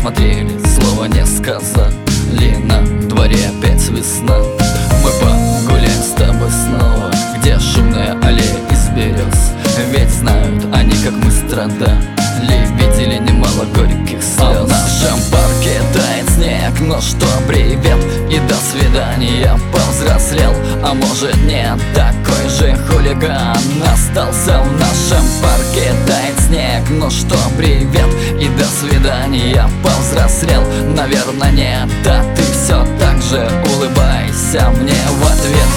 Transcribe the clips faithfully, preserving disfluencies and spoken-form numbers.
смотрели, слова не сказали. На дворе опять весна. Мы погуляем с тобой снова, где шумная аллея из берез. Ведь знают они, как мы страдали, видели немало горьких слез. А в нашем парке тает снег. Ну что, привет и до свидания. Повзрослел, а может нет, такой же хулиган остался. В нашем парке тает снег. Ну что, привет и до свидания. Повзрослел, наверное нет, а ты все так же улыбайся мне в ответ.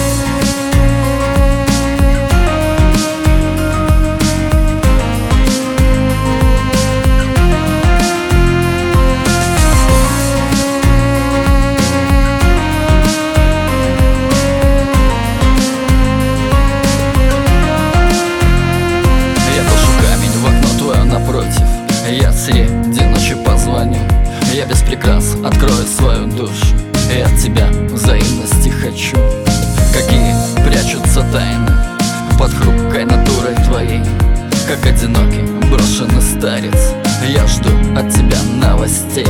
Я среди ночи позвоню, я без прикрас открою свою душу. И от тебя взаимности хочу. Какие прячутся тайны под хрупкой натурой твоей. Как одинокий брошенный старец, я жду от тебя новостей.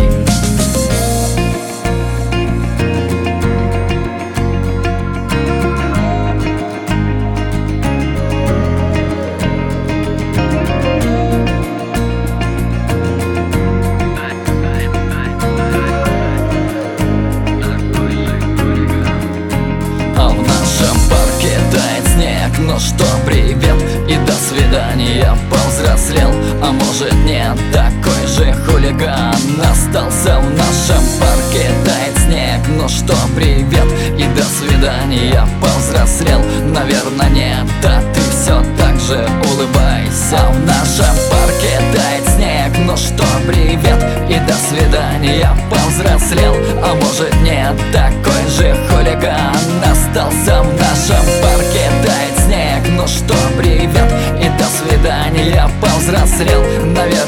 Ну что, привет и до свидания. Повзрослел, а может нет, такой же хулиган остался. В нашем парке тает снег. Ну что, привет и до свидания. Повзрослел, наверное нет, а ты все так же улыбайся. В нашем парке тает снег. Ну что, привет и до свидания. Повзрослел, а может нет, такой же хулиган остался. В нашем парке тает снег. Ну что, привет и до свидания. Повзрослел, наверное